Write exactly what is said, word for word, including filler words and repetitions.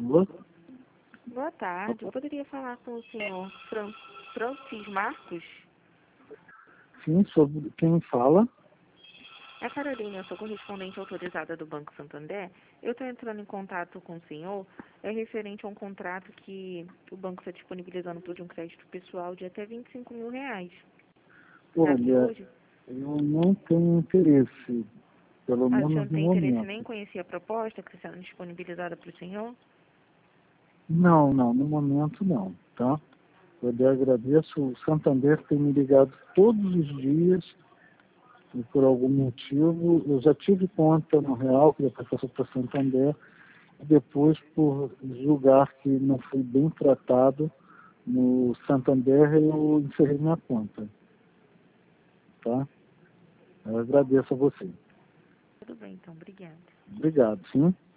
Alô? Boa tarde. Eu poderia falar com o senhor Fran Francis Marcos? Sim, sobre quem fala? É Carolina, eu sou correspondente autorizada do Banco Santander. Eu estou entrando em contato com o senhor, é referente a um contrato que o banco está disponibilizando por um crédito pessoal de até vinte e cinco mil reais. Sabe Olha, hoje? eu não tenho interesse, pelo Ah, o senhor menos não no tem interesse, nem momento. conhecia a proposta que está sendo disponibilizada para o senhor? Não, não, no momento não, tá? Eu lhe agradeço. O Santander tem me ligado todos os dias e por algum motivo. Eu já tive conta no Real, que depois passou para Santander, e depois, por julgar que não fui bem tratado no Santander, eu encerrei minha conta, tá? Eu agradeço a você. Tudo bem, então. Obrigada. Obrigado, sim.